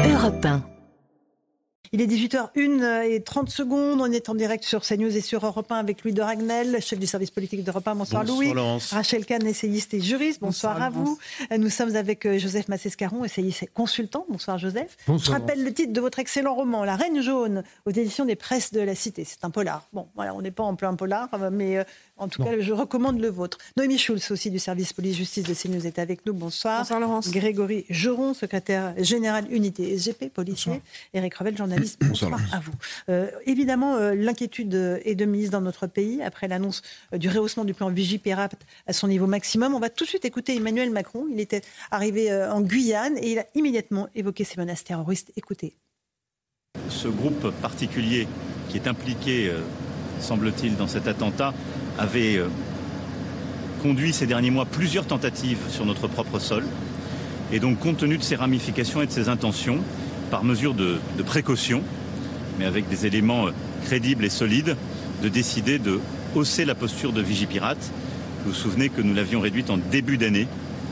Europe 1. Il est 18h01 et 30 secondes. On est en direct sur CNews et sur Europe 1 avec Louis de Ragnel, chef du service politique d'Europe 1. Bonsoir Louis. Laurence. Rachel Kahn, essayiste et juriste. Bonsoir à vous. Nous sommes avec Joseph Massescaron, essayiste et consultant. Bonsoir Joseph. Bonsoir. Je rappelle le titre de votre excellent roman, La Reine jaune, aux éditions des Presses de la Cité. C'est un polar. Bon, voilà, on n'est pas en plein polar, mais en tout cas, je recommande le vôtre. Noémie Schulz, aussi du service police-justice de CNews, est avec nous. Bonsoir. Bonsoir Laurence. Grégory Geron, secrétaire général unité SGP, policier. Eric Revel, journaliste. Bonsoir à vous. Évidemment, l'inquiétude est de mise dans notre pays après l'annonce du rehaussement du plan Vigipirate à son niveau maximum. On va tout de suite écouter Emmanuel Macron. Il était arrivé en Guyane et il a immédiatement évoqué ces menaces terroristes. Écoutez. Ce groupe particulier qui est impliqué, semble-t-il, dans cet attentat, avait conduit ces derniers mois plusieurs tentatives sur notre propre sol. Et donc, compte tenu de ses ramifications et de ses intentions, par mesure de précaution, mais avec des éléments crédibles et solides, de décider de hausser la posture de Vigipirate. Vous vous souvenez que nous l'avions réduite en début d'année.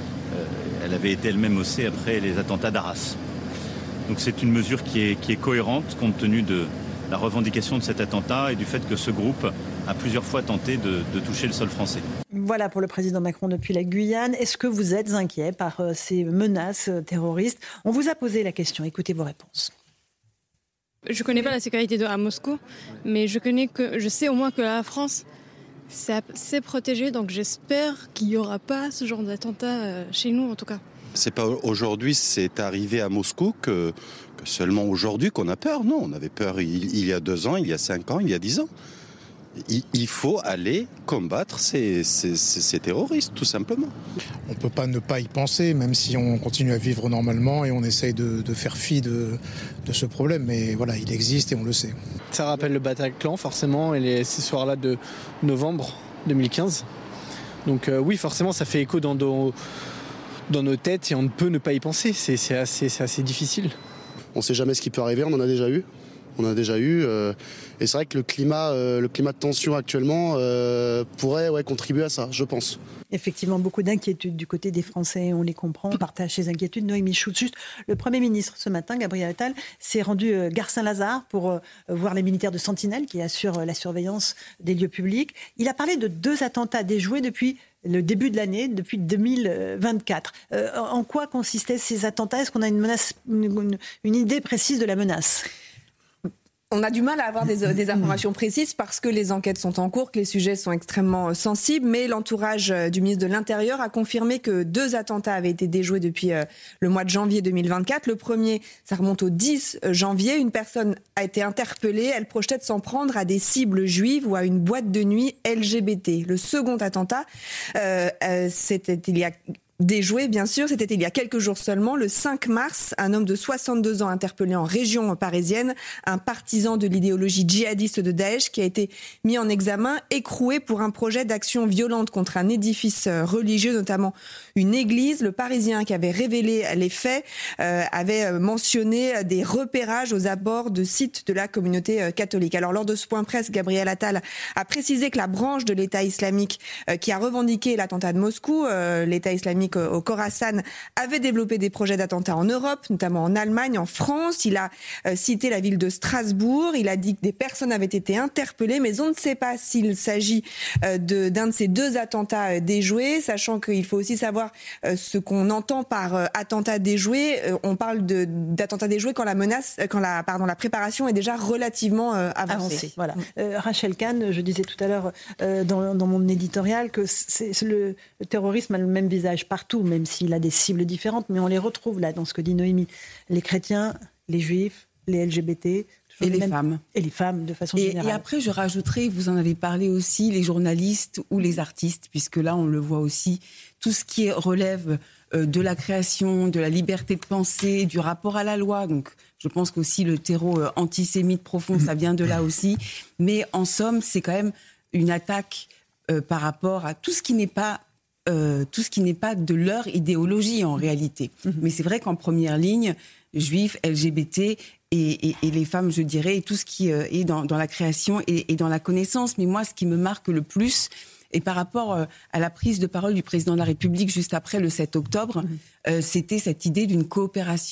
Elle avait été elle-même haussée après les attentats d'Arras. Donc c'est une mesure qui est cohérente compte tenu de la revendication de cet attentat et du fait que ce groupe a plusieurs fois tenté de toucher le sol français. Voilà pour le président Macron depuis la Guyane. Est-ce que vous êtes inquiet par ces menaces terroristes ? On vous a posé la question. Écoutez vos réponses. Je ne connais pas la sécurité à Moscou, mais je sais au moins que la France c'est assez protégée, donc j'espère qu'il n'y aura pas ce genre d'attentat chez nous en tout cas. C'est pas aujourd'hui, c'est arrivé à Moscou que seulement aujourd'hui qu'on a peur. Non, on avait peur il y a 2 ans, il y a 5 ans, il y a 10 ans. Il faut aller combattre ces terroristes, tout simplement. On ne peut pas ne pas y penser, même si on continue à vivre normalement et on essaye de faire fi de ce problème. Mais voilà, il existe et on le sait. Ça rappelle le Bataclan, forcément, et ces soirs-là de novembre 2015. Donc oui, forcément, ça fait écho dans nos têtes et on ne peut ne pas y penser. C'est assez difficile. On ne sait jamais ce qui peut arriver, on en a déjà eu. Et c'est vrai que le climat de tension actuellement pourrait contribuer à ça, je pense. Effectivement, beaucoup d'inquiétudes du côté des Français, on les comprend, on partage ces inquiétudes. Noémie Schulz, juste le Premier ministre ce matin, Gabriel Attal, s'est rendu gare Saint-Lazare pour voir les militaires de Sentinelle qui assurent la surveillance des lieux publics. Il a parlé de 2 attentats déjoués depuis le début de l'année, depuis 2024. En quoi consistaient ces attentats ? Est-ce qu'on a une idée précise de la menace ? On a du mal à avoir des informations précises parce que les enquêtes sont en cours, que les sujets sont extrêmement sensibles, mais l'entourage du ministre de l'Intérieur a confirmé que 2 attentats avaient été déjoués depuis le mois de janvier 2024. Le premier, ça remonte au 10 janvier. Une personne a été interpellée. Elle projetait de s'en prendre à des cibles juives ou à une boîte de nuit LGBT. Le second attentat, c'était il y a déjoué, bien sûr. C'était il y a quelques jours seulement. Le 5 mars, un homme de 62 ans interpellé en région parisienne, un partisan de l'idéologie djihadiste de Daesh qui a été mis en examen, écroué pour un projet d'action violente contre un édifice religieux, notamment une église. Le Parisien qui avait révélé les faits avait mentionné des repérages aux abords de sites de la communauté catholique. Alors, lors de ce point presse, Gabriel Attal a précisé que la branche de l'État islamique qui a revendiqué l'attentat de Moscou, l'État islamique au Khorasan, avait développé des projets d'attentats en Europe, notamment en Allemagne, en France. Il a cité la ville de Strasbourg. Il a dit que des personnes avaient été interpellées, mais on ne sait pas s'il s'agit d'un de ces 2 attentats déjoués, sachant qu'il faut aussi savoir ce qu'on entend par attentat déjoué. On parle d'attentat déjoué quand la préparation est déjà relativement avancée. Voilà. Rachel Kahn, je disais tout à l'heure dans mon éditorial que le terrorisme a le même visage partout, même s'il a des cibles différentes, mais on les retrouve là dans ce que dit Noémie. Les chrétiens, les juifs, les LGBT... Et les femmes. Et les femmes, de façon générale. Et après, je rajouterais, vous en avez parlé aussi, les journalistes ou les artistes, puisque là, on le voit aussi, tout ce qui relève de la création, de la liberté de penser, du rapport à la loi. Donc, je pense qu'aussi le terreau antisémite profond, ça vient de là aussi. Mais en somme, c'est quand même une attaque par rapport à tout ce qui n'est pas de leur idéologie en réalité. Mais c'est vrai qu'en première ligne, juifs, LGBT et les femmes, je dirais, et tout ce qui est dans la création et dans la connaissance. Mais moi, ce qui me marque le plus, et par rapport à la prise de parole du président de la République juste après le 7 octobre, c'était cette idée d'une coopération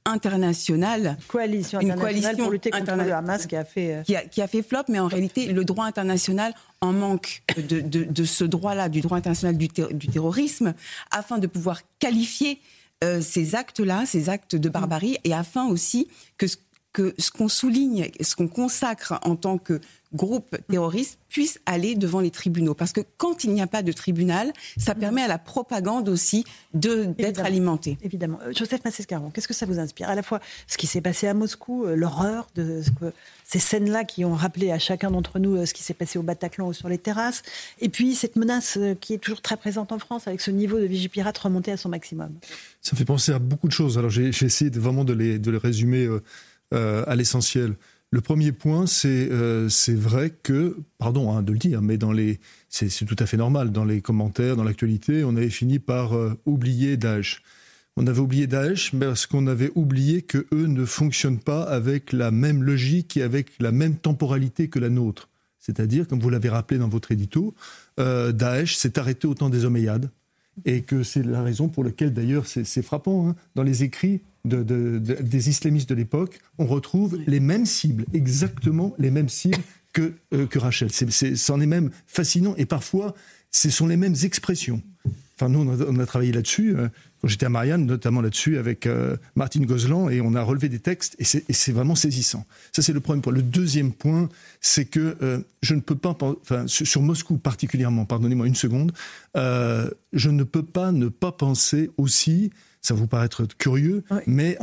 internationale. Coalition internationale pour lutter contre le Hamas qui a fait flop, mais en réalité, le droit international en manque de ce droit-là, du droit international du terrorisme, afin de pouvoir qualifier ces actes-là, ces actes de barbarie, et afin aussi que ce qu'on souligne, ce qu'on consacre en tant que groupe terroriste puisse aller devant les tribunaux. Parce que quand il n'y a pas de tribunal, ça permet à la propagande aussi d'être alimentée. Évidemment. Joseph Massescaron, qu'est-ce que ça vous inspire ? À la fois ce qui s'est passé à Moscou, l'horreur de ces scènes-là qui ont rappelé à chacun d'entre nous ce qui s'est passé au Bataclan ou sur les terrasses, et puis cette menace qui est toujours très présente en France avec ce niveau de Vigipirate remonté à son maximum. Ça me fait penser à beaucoup de choses. Alors j'ai essayé vraiment de les résumer à l'essentiel. Le premier point, c'est vrai que, pardon de le dire, mais c'est tout à fait normal, dans les commentaires, dans l'actualité, on avait fini par oublier Daesh. On avait oublié Daesh parce qu'on avait oublié qu'eux ne fonctionnent pas avec la même logique et avec la même temporalité que la nôtre. C'est-à-dire, comme vous l'avez rappelé dans votre édito, Daesh s'est arrêté au temps des Omeyyades, et que c'est la raison pour laquelle, d'ailleurs, c'est frappant, dans les écrits des islamistes de l'époque, on retrouve les mêmes cibles, exactement les mêmes cibles que Rachel. C'en est même fascinant, et parfois, ce sont les mêmes expressions. Enfin, nous, on a travaillé là-dessus, quand j'étais à Marianne, notamment là-dessus, avec Martine Gozlan, et on a relevé des textes, et c'est vraiment saisissant. Ça, c'est le premier point. Le deuxième point, c'est que je ne peux pas, sur Moscou particulièrement, pardonnez-moi une seconde, je ne peux pas ne pas penser aussi, ça va vous paraître curieux, oui. Mais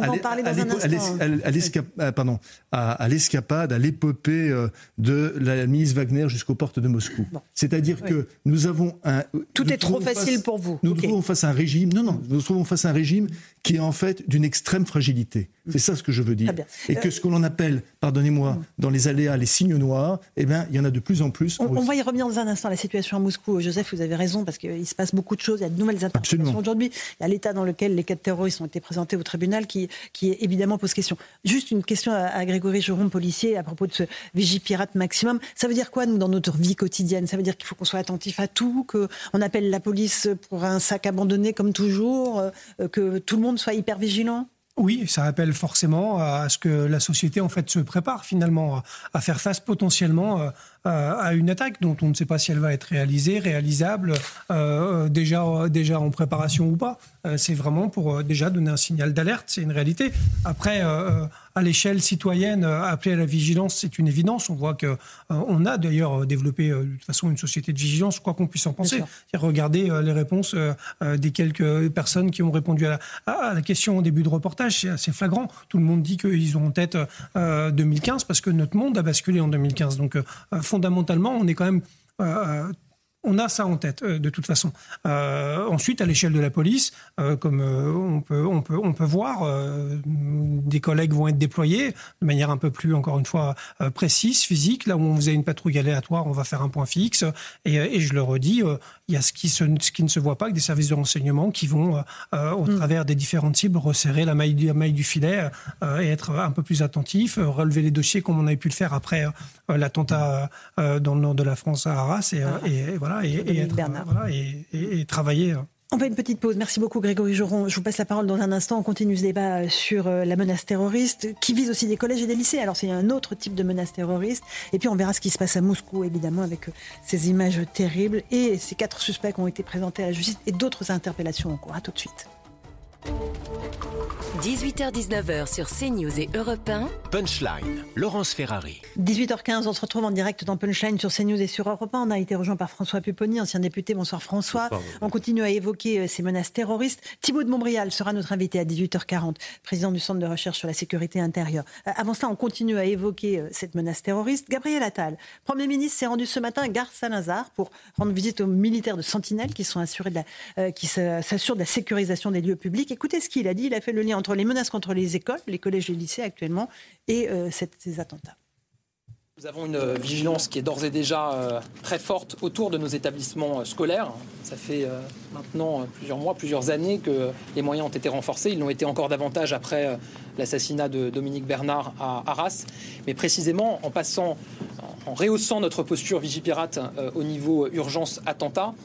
à l'escapade, à l'épopée de la milice Wagner jusqu'aux portes de Moscou. Bon. C'est-à-dire que nous avons Tout est trop facile pour vous. Nous trouvons face à un régime. Nous trouvons face à un régime qui est en fait d'une extrême fragilité. C'est ça ce que je veux dire. Et que ce qu'on en appelle, pardonnez-moi, dans les aléas, les signes noirs, il y en a de plus en plus. On va y revenir dans un instant, la situation à Moscou. Joseph, vous avez raison, parce qu'il se passe beaucoup de choses. Il y a de nouvelles interprétations aujourd'hui. Il y a l'état dans lequel les cas de terroristes ont été présentés au tribunal qui évidemment pose question. Juste une question à Grégory Joron, policier, à propos de ce Vigipirate maximum. Ça veut dire quoi, nous, dans notre vie quotidienne ? Ça veut dire qu'il faut qu'on soit attentif à tout, qu'on appelle la police pour un sac abandonné comme toujours, que tout le monde soit hyper vigilant ? Oui, ça appelle forcément à ce que la société en fait se prépare finalement à faire face potentiellement à une attaque dont on ne sait pas si elle va être réalisable, déjà en préparation ou pas. C'est vraiment pour déjà donner un signal d'alerte, c'est une réalité. Après, à l'échelle citoyenne, appeler à la vigilance, c'est une évidence. On voit qu'on a d'ailleurs développé de toute façon une société de vigilance, quoi qu'on puisse en penser. Regardez les réponses des quelques personnes qui ont répondu à la question au début de reportage, c'est assez flagrant. Tout le monde dit qu'ils ont en tête 2015 parce que notre monde a basculé en 2015. Donc fondamentalement, on est quand même... on a ça en tête, de toute façon. Ensuite, à l'échelle de la police, comme on peut voir, des collègues vont être déployés de manière un peu plus, encore une fois, précise, physique. Là où on faisait une patrouille aléatoire, on va faire un point fixe. Et je le redis, il y a ce qui ne se voit pas, avec des services de renseignement qui vont, au travers des différentes cibles, resserrer la maille du filet et être un peu plus attentifs, relever les dossiers comme on avait pu le faire après l'attentat dans le nord de la France à Arras. Et voilà. Et travailler. On fait une petite pause. Merci beaucoup Grégory Joron. Je vous passe la parole dans un instant. On continue ce débat sur la menace terroriste qui vise aussi des collèges et des lycées. Alors c'est un autre type de menace terroriste. Et puis on verra ce qui se passe à Moscou, évidemment, avec ces images terribles et ces 4 suspects qui ont été présentés à la justice et d'autres interpellations en cours. À tout de suite. 18h-19h sur CNews et Europe 1. Punchline, Laurence Ferrari. 18h15, on se retrouve en direct dans Punchline sur CNews et sur Europe 1. On a été rejoint par François Pupponi, ancien député. Bonsoir François. Bonsoir. On continue à évoquer ces menaces terroristes. Thibault de Montbrial sera notre invité à 18h40, président du Centre de recherche sur la sécurité intérieure. Avant cela, on continue à évoquer cette menace terroriste. Gabriel Attal, Premier ministre, s'est rendu ce matin à Gare Saint-Lazare pour rendre visite aux militaires de Sentinelle qui s'assurent de la sécurisation des lieux publics. Écoutez ce qu'il a dit. Il a fait le lien entre les menaces contre les écoles, les collèges et les lycées actuellement, et ces attentats. Nous avons une vigilance qui est d'ores et déjà très forte autour de nos établissements scolaires. Ça fait maintenant plusieurs mois, plusieurs années que les moyens ont été renforcés. Ils l'ont été encore davantage après l'assassinat de Dominique Bernard à Arras. Mais précisément, en rehaussant notre posture Vigipirate au niveau urgence attentat,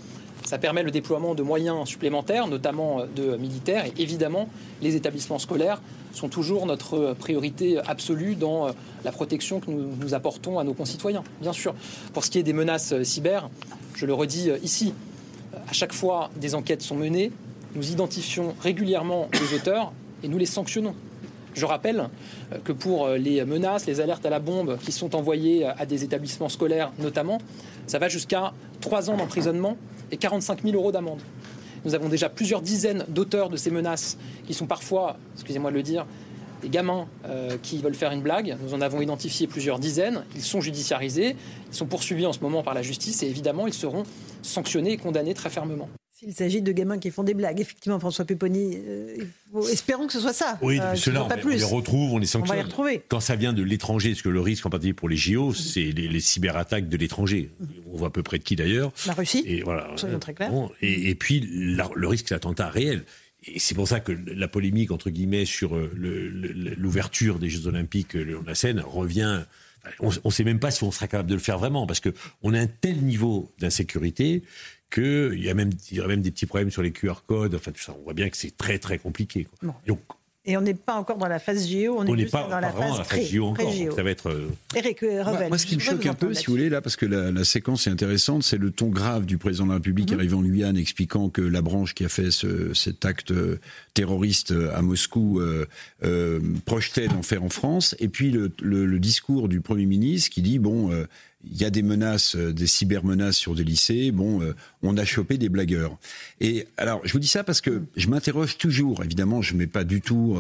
Ça permet le déploiement de moyens supplémentaires, notamment de militaires. Et évidemment, les établissements scolaires sont toujours notre priorité absolue dans la protection que nous apportons à nos concitoyens, bien sûr. Pour ce qui est des menaces cyber, je le redis ici, à chaque fois des enquêtes sont menées, nous identifions régulièrement les auteurs et nous les sanctionnons. Je rappelle que pour les menaces, les alertes à la bombe qui sont envoyées à des établissements scolaires notamment, ça va jusqu'à 3 ans d'emprisonnement et 45 000 € d'amende. Nous avons déjà plusieurs dizaines d'auteurs de ces menaces qui sont parfois, excusez-moi de le dire, des gamins qui veulent faire une blague. Nous en avons identifié plusieurs dizaines. Ils sont judiciarisés, ils sont poursuivis en ce moment par la justice et évidemment, ils seront sanctionnés et condamnés très fermement. S'il s'agit de gamins qui font des blagues, effectivement, François Pupponi, espérons que ce soit ça. Oui, ceux-là, on les retrouve, on les sanctionne. On va les retrouver. Quand ça vient de l'étranger, parce que le risque en particulier pour les JO, c'est les cyberattaques de l'étranger. On voit à peu près de qui d'ailleurs. La Russie, et voilà, soyons très clairs. Bon, et puis le risque d'attentat réel. Et c'est pour ça que la polémique, entre guillemets, sur l'ouverture des Jeux Olympiques le long de la Seine revient. On ne sait même pas si on sera capable de le faire vraiment, parce qu'on a un tel niveau d'insécurité qu'il y aurait même des petits problèmes sur les QR codes. Enfin, tout ça, on voit bien que c'est très, très compliqué. Bon. Donc, et on n'est pas encore dans la phase JO, on est pas dans la phase JO encore. Donc ça va être. Eric Revel. Moi, ce qui me choque un peu, si vous voulez, là, parce que la séquence est intéressante, c'est le ton grave du président de la République arrivé en Guyane, expliquant que la branche qui a fait cet acte terroriste à Moscou projetait d'en faire en France, et puis le discours du Premier ministre qui dit il y a des menaces, des cybermenaces sur des lycées. On a chopé des blagueurs. Et alors, je vous dis ça parce que je m'interroge toujours. Évidemment, je ne mets pas du tout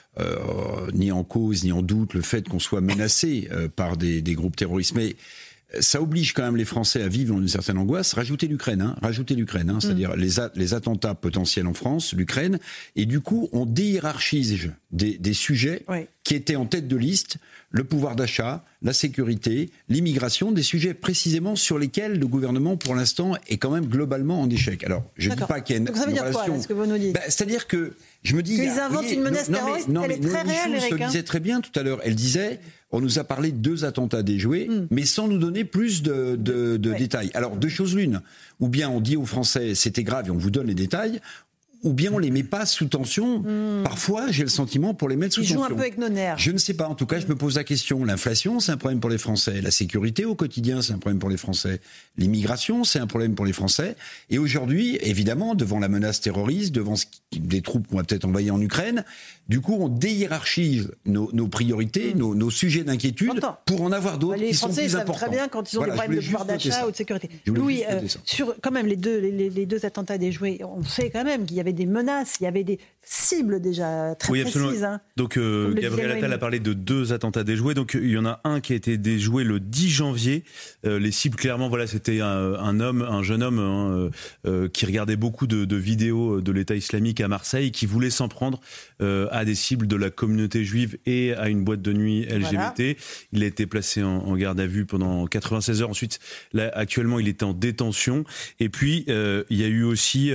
ni en cause ni en doute le fait qu'on soit menacé par des groupes terroristes. Mais ça oblige quand même les Français à vivre dans une certaine angoisse. Rajouter l'Ukraine, c'est-à-dire les attentats potentiels en France, l'Ukraine. Et du coup, on déhiérarchise des sujets qui étaient en tête de liste. Le pouvoir d'achat, la sécurité, l'immigration, des sujets précisément sur lesquels le gouvernement, pour l'instant, est quand même globalement en échec. Alors, je ne dis pas qu'il y a une relation... Donc ça veut dire quoi, là, ce que vous nous dites ? C'est-à-dire que je me dis... Qu'ils inventent une menace terroriste, elle est très réelle, Eric. Elle disait très bien tout à l'heure. Elle disait, on nous a parlé de 2 attentats déjoués, mais sans nous donner plus de détails. Alors, 2 choses l'une. Ou bien on dit aux Français, c'était grave et on vous donne les détails, ou bien on les met pas sous tension. Parfois, j'ai le sentiment pour les mettre sous tension. Ils jouent un peu avec nos nerfs. Je ne sais pas. En tout cas, je me pose la question. L'inflation, c'est un problème pour les Français. La sécurité au quotidien, c'est un problème pour les Français. L'immigration, c'est un problème pour les Français. Et aujourd'hui, évidemment, devant la menace terroriste, devant des troupes qu'on va peut-être envoyer en Ukraine, du coup, on déhiérarchise nos priorités, nos sujets d'inquiétude, pour en avoir d'autres qui sont plus importants. Les Français savent très bien quand ils ont des problèmes de pouvoir d'achat ou de sécurité. Louis, sur quand même les deux attentats déjoués, on sait quand même qu'il y avait des menaces, il y avait des cibles déjà très précises. Donc Gabriel Attal a parlé de 2 attentats déjoués. Donc il y en a un qui a été déjoué le 10 janvier. Les cibles, clairement, c'était un jeune homme qui regardait beaucoup de vidéos de l'État islamique à Marseille, qui voulait s'en prendre à des cibles de la communauté juive et à une boîte de nuit LGBT. Voilà. Il a été placé en garde à vue pendant 96 heures. Ensuite, là, actuellement, il était en détention. Et puis, il y a eu aussi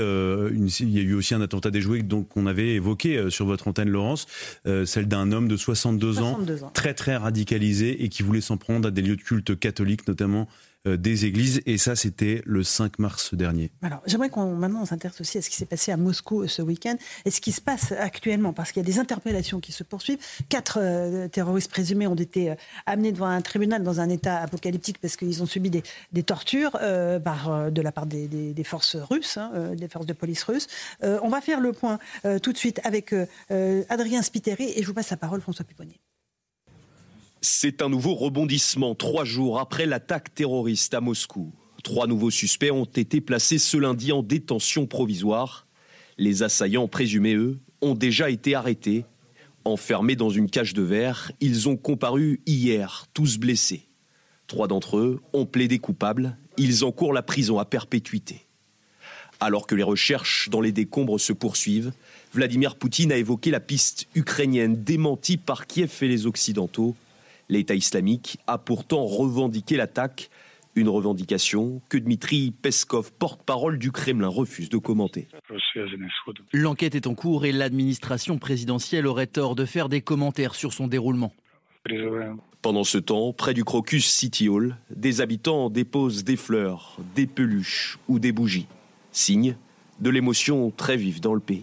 un attentat déjoué qu'on avait évoqué sur votre antenne, Laurence, celle d'un homme de 62 ans, très très radicalisé et qui voulait s'en prendre à des lieux de culte catholiques, notamment des églises, et ça c'était le 5 mars dernier. Alors j'aimerais maintenant on s'intéresse aussi à ce qui s'est passé à Moscou ce week-end et ce qui se passe actuellement, parce qu'il y a des interpellations qui se poursuivent. 4 terroristes présumés ont été amenés devant un tribunal dans un état apocalyptique parce qu'ils ont subi des tortures de la part des forces russes, des forces de police russes. On va faire le point tout de suite avec Adrien Spiteri, et je vous passe la parole, François Pupponi. C'est un nouveau rebondissement 3 jours après l'attaque terroriste à Moscou. 3 nouveaux suspects ont été placés ce lundi en détention provisoire. Les assaillants présumés, eux, ont déjà été arrêtés. Enfermés dans une cage de verre, ils ont comparu hier, tous blessés. 3 d'entre eux ont plaidé coupables. Ils encourent la prison à perpétuité. Alors que les recherches dans les décombres se poursuivent, Vladimir Poutine a évoqué la piste ukrainienne démentie par Kiev et les Occidentaux. L'État islamique a pourtant revendiqué l'attaque, une revendication que Dmitri Peskov, porte-parole du Kremlin, refuse de commenter. L'enquête est en cours et l'administration présidentielle aurait tort de faire des commentaires sur son déroulement. Pendant ce temps, près du Crocus City Hall, des habitants déposent des fleurs, des peluches ou des bougies. Signe de l'émotion très vive dans le pays.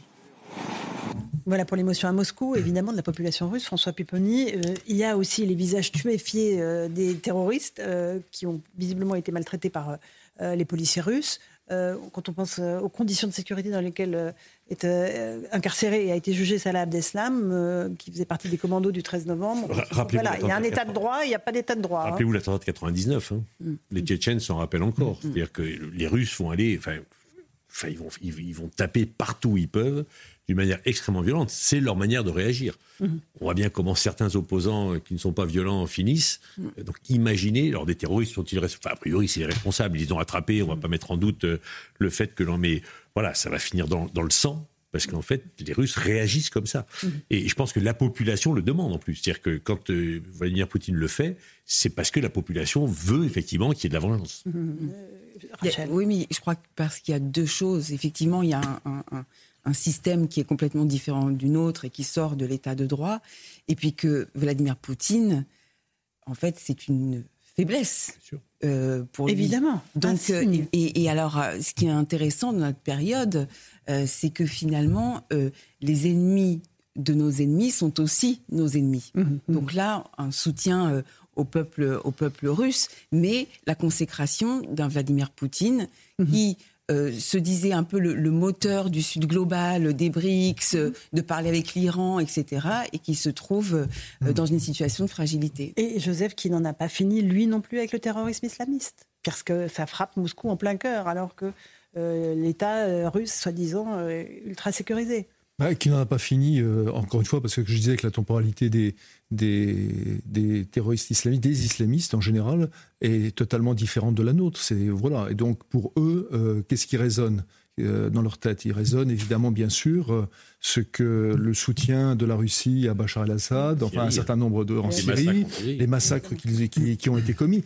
Voilà pour l'émotion à Moscou, évidemment, de la population russe. François Pupponi, il y a aussi les visages tuméfiés des terroristes qui ont visiblement été maltraités par les policiers russes. Quand on pense aux conditions de sécurité dans lesquelles est incarcéré et a été jugé Salah Abdeslam, qui faisait partie des commandos du 13 novembre. Voilà, il y a un état de droit, il n'y a pas d'état de droit. Rappelez-vous l'attentat de 99. Les Tchétchènes s'en rappellent encore. C'est-à-dire que les Russes vont aller... ils vont taper partout où ils peuvent, d'une manière extrêmement violente. C'est leur manière de réagir. On voit bien comment certains opposants qui ne sont pas violents finissent. Donc imaginez, alors des terroristes sont-ils responsables ? A priori, c'est les responsables. Ils ont attrapé, on ne va pas mettre en doute le fait que l'on... Mais voilà, ça va finir dans le sang. Parce qu'en fait, les Russes réagissent comme ça. Et je pense que la population le demande en plus. C'est-à-dire que quand Vladimir Poutine le fait, c'est parce que la population veut effectivement qu'il y ait de la vengeance. Oui, mais je crois que parce qu'il y a deux choses. Effectivement, il y a un système qui est complètement différent du nôtre et qui sort de l'état de droit. Et puis que Vladimir Poutine, en fait, c'est une faiblesse pour lui. Évidemment. Donc, et alors, ce qui est intéressant dans notre période, c'est que finalement, les ennemis de nos ennemis sont aussi nos ennemis. Donc là, un soutien au peuple russe, mais la consécration d'un Vladimir Poutine qui se disait un peu le moteur du Sud global, des BRICS, de parler avec l'Iran, etc., et qui se trouve dans une situation de fragilité. Et Joseph, qui n'en a pas fini, lui non plus, avec le terrorisme islamiste, parce que ça frappe Moscou en plein cœur, alors que l'État russe, soi-disant, ultra sécurisé. Qui n'en a pas fini, encore une fois, parce que je disais que la temporalité des terroristes islamistes, des islamistes en général, est totalement différente de la nôtre. Voilà. Et donc, pour eux, qu'est-ce qui résonne dans leur tête ? Il résonne évidemment, bien sûr, ce que le soutien de la Russie à Bachar el-Assad, enfin un certain nombre en Syrie, les massacres qui ont été commis.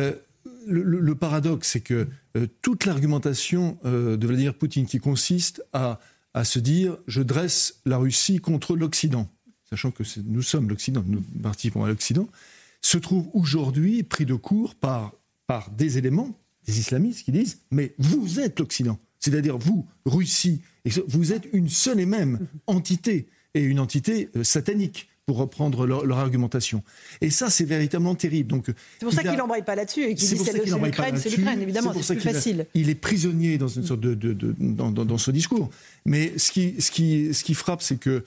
Le paradoxe, c'est que toute l'argumentation de Vladimir Poutine qui consiste à se dire « je dresse la Russie contre l'Occident », sachant que nous sommes l'Occident, nous participons à l'Occident, se trouve aujourd'hui pris de court par des éléments, des islamistes qui disent « mais vous êtes l'Occident ». C'est-à-dire vous, Russie, vous êtes une seule et même entité, et une entité satanique, pour reprendre leur argumentation. Et ça, c'est véritablement terrible. Donc, c'est pour ça qu'il n'embraye pas là-dessus et qu'il dit c'est l'Ukraine, évidemment, c'est plus facile. Il est prisonnier dans une sorte dans ce discours. Mais ce qui frappe, c'est que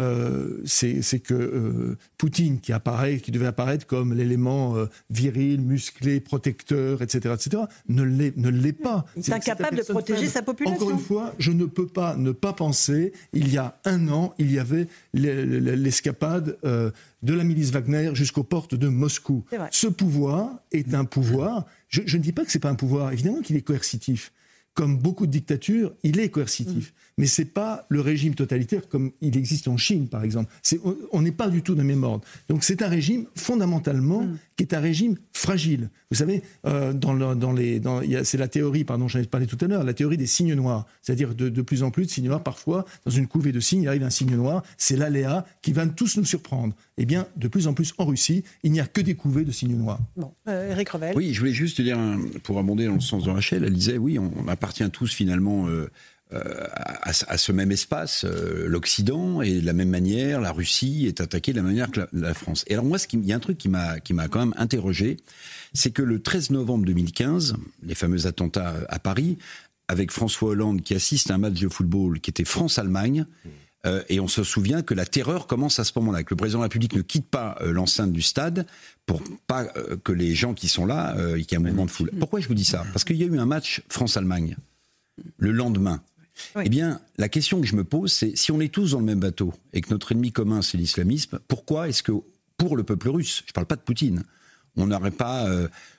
Poutine, qui devait apparaître comme l'élément viril, musclé, protecteur, etc., ne l'est pas. Il est incapable de protéger sa population. Encore une fois, je ne peux pas ne pas penser, il y a un an, il y avait l'escapade de la milice Wagner jusqu'aux portes de Moscou. Ce pouvoir est un pouvoir, je ne dis pas que ce n'est pas un pouvoir, évidemment qu'il est coercitif. Comme beaucoup de dictatures, il est coercitif. Mais ce n'est pas le régime totalitaire comme il existe en Chine, par exemple. On n'est pas du tout dans le même ordre. Donc c'est un régime, fondamentalement, qui est un régime fragile. Vous savez, c'est la théorie, j'en ai parlé tout à l'heure, la théorie des signes noirs. C'est-à-dire de plus en plus de signes noirs. Parfois, dans une couvée de signes, il arrive un signe noir. C'est l'aléa qui va tous nous surprendre. Eh bien, de plus en plus en Russie, il n'y a que des couvées de signes noirs. Bon, Éric Revel. Oui, je voulais juste dire, pour abonder dans le sens de Rachel, elle disait, oui, on appartient tous finalement à ce même espace, l'Occident, et de la même manière, la Russie est attaquée de la même manière que la France. Et alors moi, il y a un truc qui m'a quand même interrogé, c'est que le 13 novembre 2015, les fameux attentats à Paris, avec François Hollande qui assiste à un match de football qui était France-Allemagne, et on se souvient que la terreur commence à ce moment-là, que le président de la République ne quitte pas l'enceinte du stade pour pas que les gens qui sont là, qu'il y ait un mouvement de foule. Pourquoi je vous dis ça ? Parce qu'il y a eu un match France-Allemagne le lendemain. Oui. Eh bien, la question que je me pose, c'est si on est tous dans le même bateau et que notre ennemi commun, c'est l'islamisme, pourquoi est-ce que, pour le peuple russe, je ne parle pas de Poutine, on n'aurait pas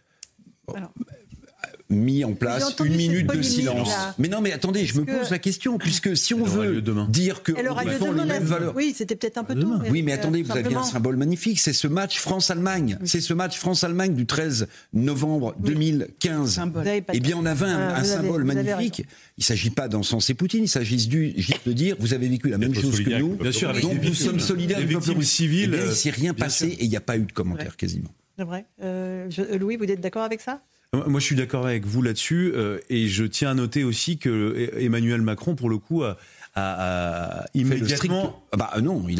mis en place une minute de silence. Mais non, mais attendez, je me pose la question, puisque si on veut dire que nous défend les mêmes valeurs... Oui, c'était peut-être un peu tôt. Oui, mais attendez, vous aviez un symbole magnifique, c'est ce match France-Allemagne. C'est ce match France-Allemagne du 13 novembre 2015. Eh bien, on avait un symbole magnifique. Il ne s'agit pas d'encenser Poutine, il s'agit juste de dire, vous avez vécu la même chose que nous, donc nous sommes solidaires du peuple russe. Il ne s'est rien passé et il n'y a pas eu de commentaire quasiment. C'est vrai. Louis, vous êtes d'accord avec ça ? Moi, je suis d'accord avec vous là-dessus, et je tiens à noter aussi que Emmanuel Macron, pour le coup, a immédiatement. Il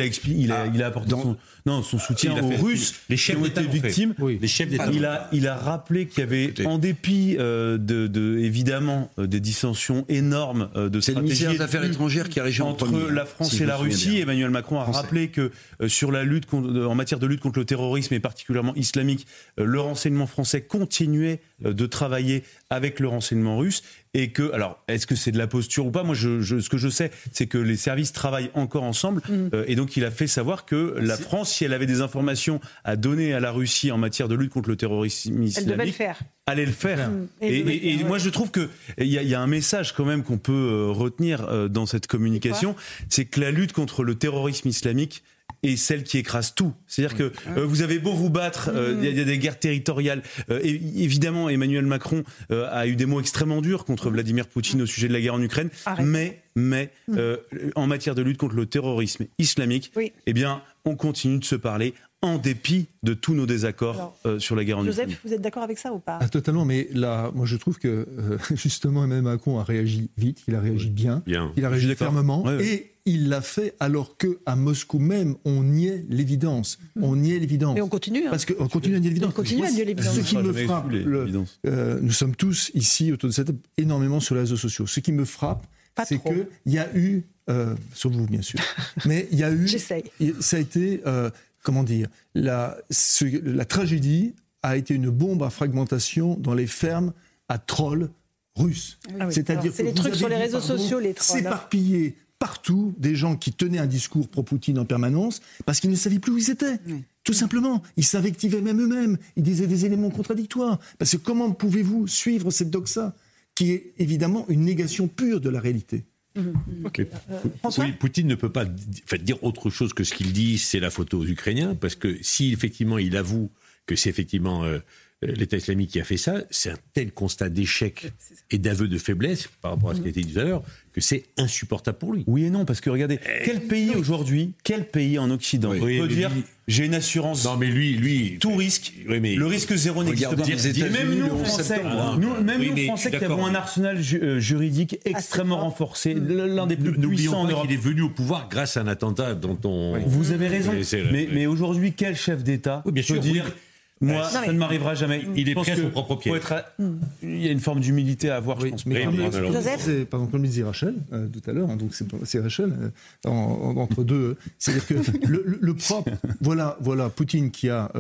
a apporté son soutien aux Russes, les chefs qui ont été victimes. Les chefs d'État. Il a rappelé qu'il y avait, en dépit évidemment des dissensions énormes de c'est le ministère des Affaires étrangères qui a régi entre la France et la Russie. Emmanuel Macron a rappelé que sur la lutte en matière de lutte contre le terrorisme et particulièrement islamique, le renseignement français continuait de travailler avec le renseignement russe. Et que, alors, est-ce que c'est de la posture ou pas ? Moi, ce que je sais, c'est que les services travaillent encore ensemble. Et donc, il a fait savoir que la France, si elle avait des informations à donner à la Russie en matière de lutte contre le terrorisme islamique, allait le faire. Et moi, je trouve qu'il y a un message quand même qu'on peut retenir dans cette communication, c'est que la lutte contre le terrorisme islamique est celle qui écrase tout. C'est-à-dire que vous avez beau vous battre, il y a des guerres territoriales. Évidemment, Emmanuel Macron a eu des mots extrêmement durs contre Vladimir Poutine au sujet de la guerre en Ukraine. Mais en matière de lutte contre le terrorisme islamique, eh bien, on continue de se parler en dépit de tous nos désaccords sur la guerre en Ukraine. Joseph, vous êtes d'accord avec ça ou pas ? Totalement, mais là, moi je trouve que justement Emmanuel Macron a réagi vite, il a réagi bien. Il a réagi fermement, et il l'a fait alors qu'à Moscou même, on niait l'évidence. Mais on continue. Parce qu'on continue à nier l'évidence. On continue à nier l'évidence. Ce qui me frappe, nous sommes tous ici autour de cette table énormément sur les réseaux sociaux. Ce qui me frappe, c'est qu'il y a eu, sauf vous bien sûr, mais il y a eu, ça a été, comment dire, la tragédie a été une bombe à fragmentation dans les fermes à trolls russes. C'est-à-dire c'est les trucs sur les réseaux sociaux, les trolls. S'éparpiller partout des gens qui tenaient un discours pro-Poutine en permanence parce qu'ils ne savaient plus où ils étaient. Tout simplement. Ils s'invectivaient même eux-mêmes. Ils disaient des éléments contradictoires. Parce que comment pouvez-vous suivre cette doxa qui est évidemment une négation pure de la réalité? Oui, Poutine ne peut pas dire autre chose que ce qu'il dit, c'est la faute aux Ukrainiens, parce que si effectivement il avoue que c'est effectivement l'État islamique qui a fait ça, c'est un tel constat d'échec et d'aveu de faiblesse par rapport à ce qui a été dit tout à l'heure, que c'est insupportable pour lui. Oui et non, parce que regardez, quel pays aujourd'hui, quel pays en Occident peut dire j'ai une assurance tout risque, le risque zéro n'existe pas. Même nous Français, Français qui avons un arsenal juridique extrêmement renforcé, l'un des plus puissants en Europe. Il est venu au pouvoir grâce à un attentat dont on... Vous avez raison, mais aujourd'hui, quel chef d'État peut dire... Moi, ça ne m'arrivera jamais. Il est prêt à son propre pied. Il y a une forme d'humilité à avoir, je pense. Mais comme le disait Rachel tout à l'heure, hein, donc c'est Rachel entre deux. C'est-à-dire que le propre, voilà Poutine qui a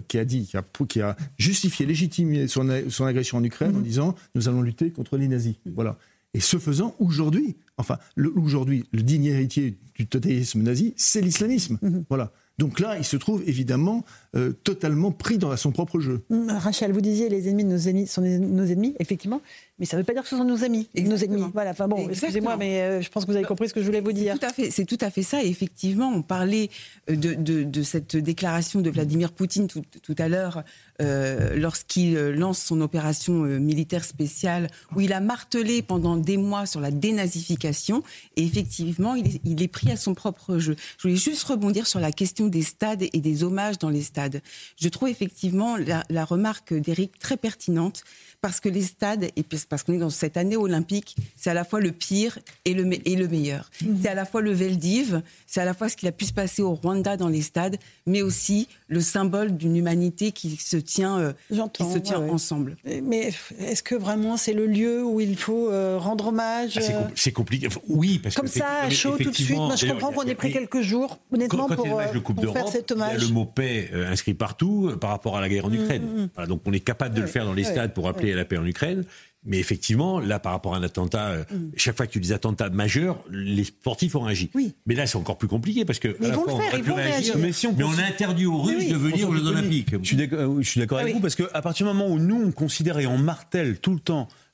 justifié, légitimé son agression en Ukraine en disant nous allons lutter contre les nazis. Voilà. Et ce faisant, aujourd'hui, le digne héritier du totalitarisme nazi, c'est l'islamisme. Voilà. Donc là, il se trouve évidemment totalement pris dans son propre jeu. Rachel, vous disiez les ennemis de nos ennemis sont nos ennemis, effectivement, mais ça ne veut pas dire que ce sont nos amis, nos ennemis. Voilà. Enfin bon, excusez-moi, mais je pense que vous avez compris ce que je voulais vous dire. C'est tout à fait ça. Et effectivement, on parlait de cette déclaration de Vladimir Poutine tout à l'heure, lorsqu'il lance son opération militaire spéciale, où il a martelé pendant des mois sur la dénazification. Et effectivement, il est pris à son propre jeu. Je voulais juste rebondir sur la question des stades et des hommages dans les stades. Je trouve effectivement la remarque d'Éric très pertinente, parce que les stades, et parce qu'on est dans cette année olympique, c'est à la fois le pire et le meilleur. C'est à la fois le Veldiv, c'est à la fois ce qu'il a pu se passer au Rwanda dans les stades, mais aussi le symbole d'une humanité qui se tient ensemble. Mais est-ce que vraiment c'est le lieu où il faut rendre hommage C'est compliqué. Oui, parce comme que ça, à chaud, tout de suite. Moi, je comprends qu'on ait pris quelques jours, honnêtement, pour faire cet hommage. Il y a le mot paix inscrit partout par rapport à la guerre en Ukraine. Voilà, donc on est capable de le faire dans les stades pour appeler à la paix en Ukraine. Mais effectivement, là, par rapport à un attentat, chaque fois qu'il y a eu des attentats majeurs, les sportifs ont réagi. Oui. Mais là, c'est encore plus compliqué parce que ils vont réagir. Mais on a interdit aux Russes de venir aux Jeux Olympiques. Je suis d'accord avec vous parce qu'à partir du moment où nous, on considère et on martèle tout le temps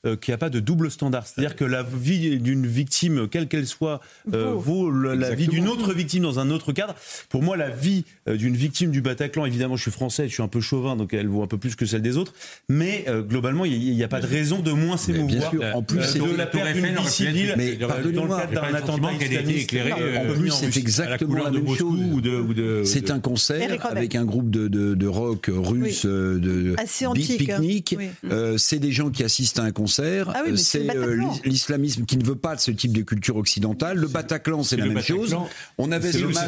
qu'il n'y a pas de double standard. C'est-à-dire que la vie d'une victime, quelle qu'elle soit, vaut la vie d'une autre victime dans un autre cadre. Pour moi, la vie d'une victime du Bataclan, évidemment, je suis français, je suis un peu chauvin, donc elle vaut un peu plus que celle des autres. Mais globalement, il n'y a pas de raison de moins s'émouvoir en plus, de la perte d'une vie civile dans le cadre d'un attentat islamiste. En plus, c'est exactement la même chose. C'est un concert avec un groupe de rock russe de pique-nique. C'est des gens qui assistent à un concert. C'est l'islamisme qui ne veut pas de ce type de culture occidentale. Le Bataclan, c'est la même chose. On avait ce match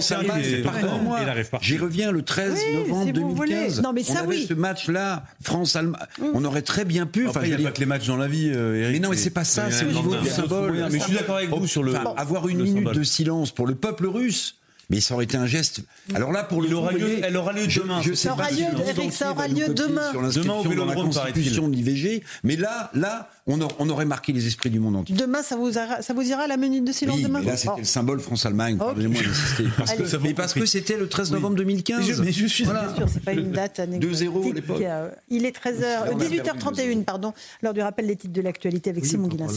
j'y reviens le 13 novembre 2015. On avait ce match-là, France-Allemagne. On aurait très bien pu. Après, il n'y a pas que les matchs dans la vie, Eric. Mais non, mais c'est pas ça, c'est au niveau du symbole. Mais je suis d'accord avec vous sur le. Avoir une minute de silence pour le peuple russe. Mais ça aurait été un geste. Alors là, pour le elle aura lieu demain. Ça aura lieu demain. Demain au Vélodrome, par constitution de l'IVG. Mais là, on aurait marqué les esprits du monde entier. Demain, ça vous ira la minute de silence demain. Mais là, c'était le symbole France-Allemagne. Pardonnez-moi d'insister. Parce que c'était le 13 novembre 2015. Mais je suis bien sûr, c'est pas une date anecdotique. 2-0 à l'époque. Il est 18h31, pardon, lors du rappel des titres de l'actualité avec Simon Guillain.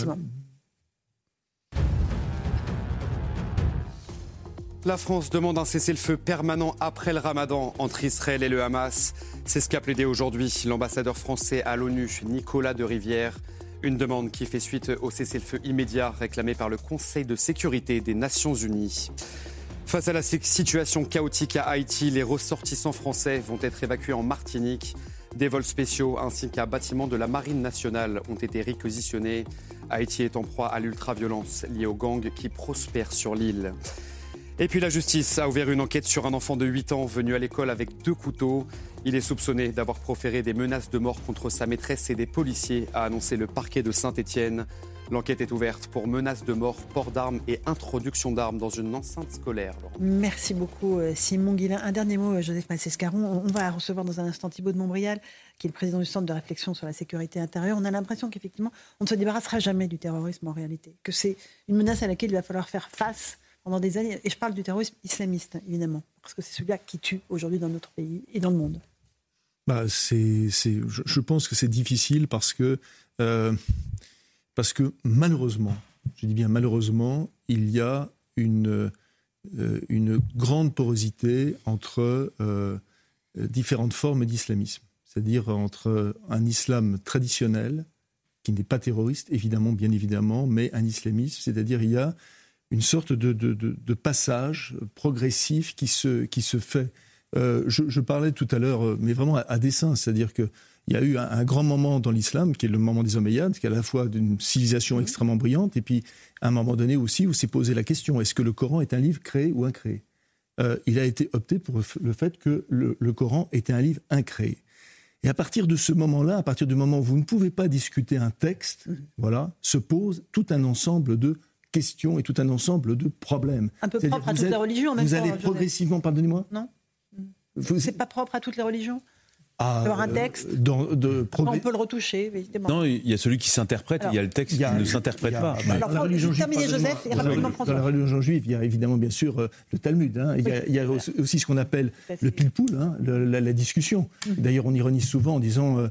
La France demande un cessez-le-feu permanent après le Ramadan entre Israël et le Hamas. C'est ce qu'a plaidé aujourd'hui l'ambassadeur français à l'ONU, Nicolas de Rivière. Une demande qui fait suite au cessez-le-feu immédiat réclamé par le Conseil de sécurité des Nations Unies. Face à la situation chaotique à Haïti, les ressortissants français vont être évacués en Martinique. Des vols spéciaux ainsi qu'un bâtiment de la Marine nationale ont été réquisitionnés. Haïti est en proie à l'ultraviolence liée aux gangs qui prospèrent sur l'île. Et puis la justice a ouvert une enquête sur un enfant de 8 ans venu à l'école avec 2 couteaux. Il est soupçonné d'avoir proféré des menaces de mort contre sa maîtresse et des policiers, a annoncé le parquet de Saint-Étienne. L'enquête est ouverte pour menaces de mort, port d'armes et introduction d'armes dans une enceinte scolaire. Merci beaucoup Simon Guillain. Un dernier mot, Joseph Massescaron. On va recevoir dans un instant Thibault de Montbrial, qui est le président du Centre de réflexion sur la sécurité intérieure. On a l'impression qu'effectivement, on ne se débarrassera jamais du terrorisme en réalité, que c'est une menace à laquelle il va falloir faire face pendant des années. Et je parle du terrorisme islamiste, évidemment, parce que c'est celui-là qui tue aujourd'hui dans notre pays et dans le monde. Je pense que c'est difficile parce que malheureusement, je dis bien malheureusement, il y a une grande porosité entre différentes formes d'islamisme. C'est-à-dire entre un islam traditionnel, qui n'est pas terroriste, évidemment, bien évidemment, mais un islamisme, c'est-à-dire il y a une sorte de passage progressif qui se fait. Je parlais tout à l'heure, mais vraiment à dessein, c'est-à-dire qu'il y a eu un grand moment dans l'islam, qui est le moment des Omeyyades, qui est à la fois d'une civilisation extrêmement brillante, et puis à un moment donné aussi où s'est posé la question, est-ce que le Coran est un livre créé ou incréé ? Il a été opté pour le fait que le Coran était un livre incréé. Et à partir de ce moment-là, à partir du moment où vous ne pouvez pas discuter un texte, voilà, se pose tout un ensemble de questions et tout un ensemble de problèmes. Un peu propre à toutes les religions en même temps. Vous allez progressivement, pardonnez-moi ? Non. C'est pas propre à toutes les religions ? Avoir un texte, on peut le retoucher, évidemment. Non, il y a celui qui s'interprète, il y a le texte qui ne s'interprète pas. Alors, dans la religion juive, dans la religion juive, il y a évidemment, bien sûr, le Talmud. Il y a aussi ce qu'on appelle le pilpoul, la discussion. D'ailleurs, on ironise souvent en disant...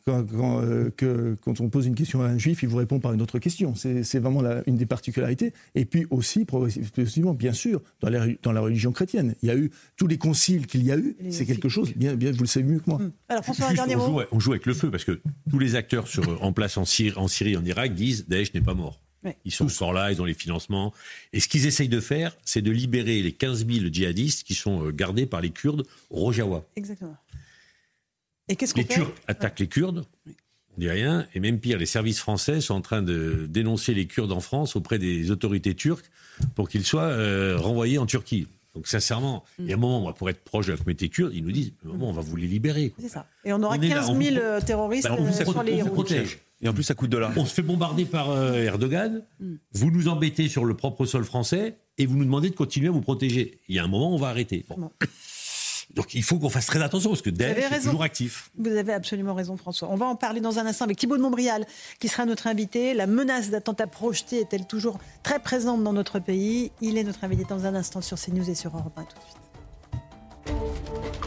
Quand on pose une question à un juif, il vous répond par une autre question. C'est vraiment une des particularités. Et puis aussi, progressivement, bien sûr, dans la religion chrétienne, il y a eu tous les conciles qu'il y a eu. C'est quelque chose, bien, vous le savez mieux que moi. Alors François, un dernier mot. On joue avec le feu, parce que tous les acteurs en place en Syrie, en Irak, disent Daesh n'est pas mort. Ouais. Ils sont encore là, ils ont les financements. Et ce qu'ils essayent de faire, c'est de libérer les 15 000 djihadistes qui sont gardés par les Kurdes au Rojava. Exactement. Et qu'est-ce qu'on fait ? Les Turcs attaquent les Kurdes, on dit rien, et même pire, les services français sont en train de dénoncer les Kurdes en France auprès des autorités turques pour qu'ils soient renvoyés en Turquie. Donc sincèrement, il y a un moment, pour être proche de la communauté kurde, ils nous disent, on va vous les libérer. C'est ça. Et on aura 15 000 terroristes sur les routes. Et en plus, ça coûte de l'argent. On se fait bombarder par Erdogan, vous nous embêtez sur le propre sol français, et vous nous demandez de continuer à vous protéger. Il y a un moment, on va arrêter. Bon. Donc il faut qu'on fasse très attention, parce que Daesh est toujours actif. Vous avez absolument raison, François. On va en parler dans un instant avec Thibault de Montbrial, qui sera notre invité. La menace d'attentat projeté est-elle toujours très présente dans notre pays ? Il est notre invité dans un instant sur CNews et sur Europe 1 tout de suite.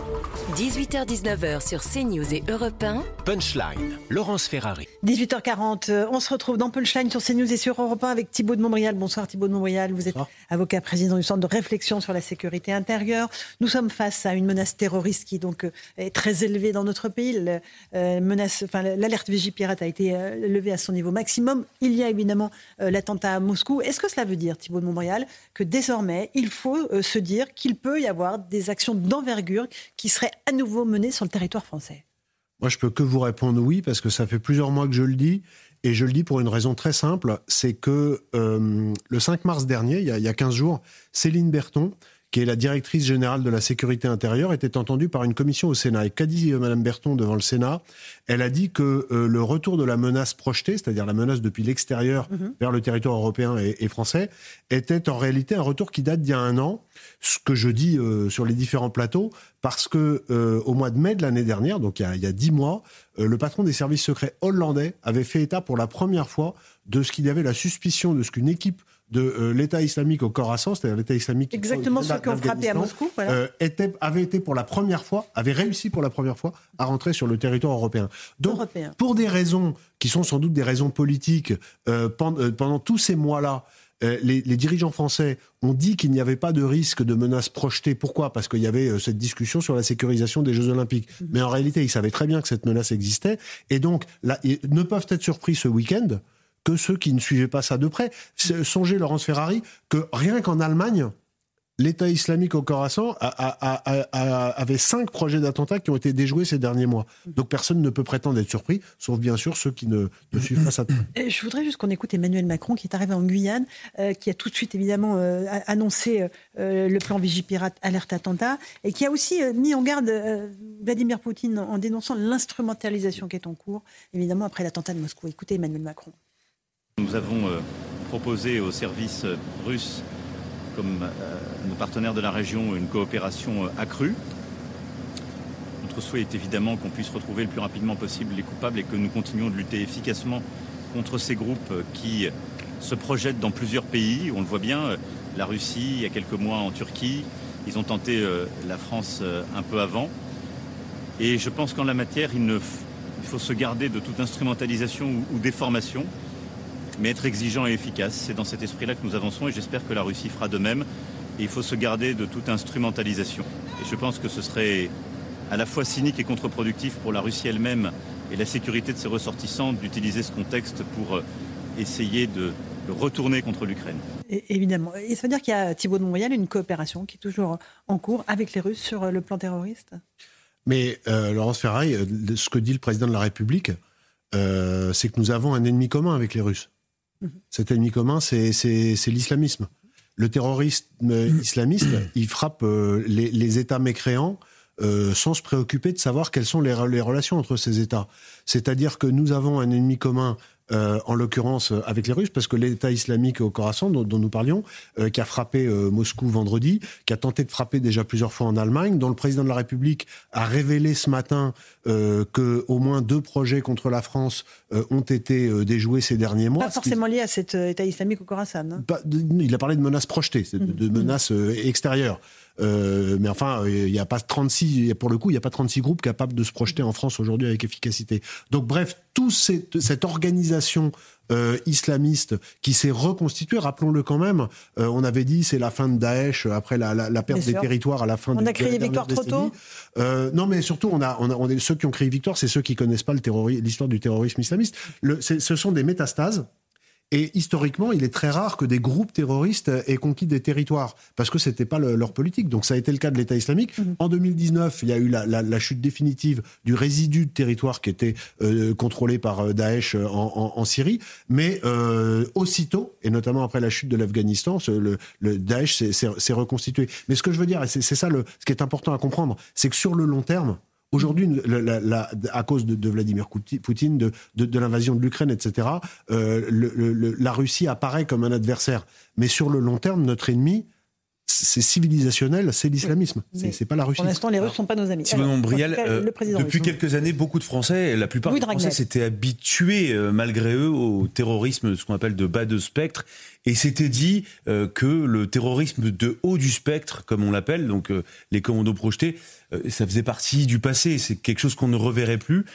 18h-19h sur CNews et Europe 1. Punchline, Laurence Ferrari. 18h40, on se retrouve dans Punchline sur CNews et sur Europe 1 avec Thibaut de Montbrial. Bonsoir Thibaut de Montbrial, vous êtes avocat président du Centre de réflexion sur la sécurité intérieure. Nous sommes face à une menace terroriste qui donc est très élevée dans notre pays. L'alerte Vigipirate a été levée à son niveau maximum. Il y a évidemment l'attentat à Moscou. Est-ce que cela veut dire, Thibaut de Montbrial, que désormais il faut se dire qu'il peut y avoir des actions d'envergure qui seraient à nouveau menées sur le territoire français? Moi, je peux que vous répondre oui, parce que ça fait plusieurs mois que je le dis, et je le dis pour une raison très simple, c'est que le 5 mars dernier, il y a 15 jours, Céline Berthon, qui est la directrice générale de la sécurité intérieure, était entendue par une commission au Sénat. Et qu'a dit Mme Berthon devant le Sénat? Elle a dit que le retour de la menace projetée, c'est-à-dire la menace depuis l'extérieur vers le territoire européen et français, était en réalité un retour qui date d'il y a 1 an, ce que je dis sur les différents plateaux, parce que au mois de mai de l'année dernière, donc il y a 10 mois, le patron des services secrets hollandais avait fait état pour la première fois de ce qu'il y avait la suspicion de ce qu'une équipe de l'État islamique au Khorasan, c'est-à-dire l'État islamique... Exactement ceux qui ont frappé à Moscou, voilà. avait réussi pour la première fois à rentrer sur le territoire européen. Donc, pour des raisons qui sont sans doute des raisons politiques, pendant tous ces mois-là, les dirigeants français ont dit qu'il n'y avait pas de risque de menace projetée. Pourquoi ? Parce qu'il y avait cette discussion sur la sécurisation des Jeux Olympiques. Mais en réalité, ils savaient très bien que cette menace existait. Et donc, là, ils ne peuvent être surpris ce week-end que ceux qui ne suivaient pas ça de près. Songez, Laurence Ferrari, que rien qu'en Allemagne, l'État islamique au Khorasan avait 5 projets d'attentats qui ont été déjoués ces derniers mois. Donc personne ne peut prétendre être surpris, sauf bien sûr ceux qui ne suivent pas ça de près. Je voudrais juste qu'on écoute Emmanuel Macron, qui est arrivé en Guyane, qui a tout de suite évidemment annoncé le plan Vigipirate alerte attentat, et qui a aussi mis en garde Vladimir Poutine en dénonçant l'instrumentalisation qui est en cours, évidemment après l'attentat de Moscou. Écoutez Emmanuel Macron. Nous avons proposé aux services russes, comme nos partenaires de la région, une coopération accrue. Notre souhait est évidemment qu'on puisse retrouver le plus rapidement possible les coupables et que nous continuions de lutter efficacement contre ces groupes qui se projettent dans plusieurs pays. On le voit bien, la Russie, il y a quelques mois en Turquie, ils ont tenté la France un peu avant. Et je pense qu'en la matière, il faut se garder de toute instrumentalisation ou déformation, mais être exigeant et efficace. C'est dans cet esprit-là que nous avançons et j'espère que la Russie fera de même. Et il faut se garder de toute instrumentalisation. Et je pense que ce serait à la fois cynique et contre-productif pour la Russie elle-même et la sécurité de ses ressortissants d'utiliser ce contexte pour essayer de le retourner contre l'Ukraine. Et, évidemment. Et ça veut dire qu'il y a, Thibaut de Montbrial, une coopération qui est toujours en cours avec les Russes sur le plan terroriste? Mais Laurence Ferrari, ce que dit le président de la République, c'est que nous avons un ennemi commun avec les Russes. Cet ennemi commun, c'est l'islamisme. Le terrorisme islamiste, il frappe les États mécréants sans se préoccuper de savoir quelles sont les relations entre ces États. C'est-à-dire que nous avons un ennemi commun, en l'occurrence avec les Russes, parce que l'État islamique au Khorasan, dont nous parlions, qui a frappé Moscou vendredi, qui a tenté de frapper déjà plusieurs fois en Allemagne, dont le président de la République a révélé ce matin qu'au moins 2 projets contre la France ont été déjoués ces derniers mois. Pas forcément lié à cet État islamique au Khorasan. Hein. Il a parlé de menaces projetées, de menaces extérieures. Mais enfin, il n'y a pas 36, pour le coup, il n'y a pas 36 groupes capables de se projeter en France aujourd'hui avec efficacité. Donc bref, toute cette organisation islamiste qui s'est reconstituée, rappelons-le quand même, on avait dit c'est la fin de Daesh après la perte des territoires à la fin on a créé Victoire trop tôt. Non, mais surtout, ceux qui ont créé Victoire, c'est ceux qui connaissent pas l'histoire du terrorisme islamiste. Ce sont des métastases. Et historiquement, il est très rare que des groupes terroristes aient conquis des territoires, parce que c'était pas leur politique. Donc ça a été le cas de l'État islamique. En 2019, il y a eu la chute définitive du résidu de territoire qui était contrôlé par Daesh en Syrie. Mais aussitôt, et notamment après la chute de l'Afghanistan, le Daesh s'est reconstitué. Mais ce que je veux dire, et c'est ça ce qui est important à comprendre, c'est que sur le long terme, aujourd'hui, à cause de Vladimir Poutine, de l'invasion de l'Ukraine, etc., la Russie apparaît comme un adversaire. Mais sur le long terme, notre ennemi, c'est civilisationnel, c'est l'islamisme. C'est pas la Russie. Pour l'instant, les Russes ne sont pas nos amis. Simon Brial, depuis quelques années, beaucoup de Français, la plupart des Français s'étaient habitués, malgré eux, au terrorisme, ce qu'on appelle de bas de spectre, et s'étaient dit que le terrorisme de haut du spectre, comme on l'appelle, donc les commandos projetés, ça faisait partie du passé. C'est quelque chose qu'on ne reverrait plus.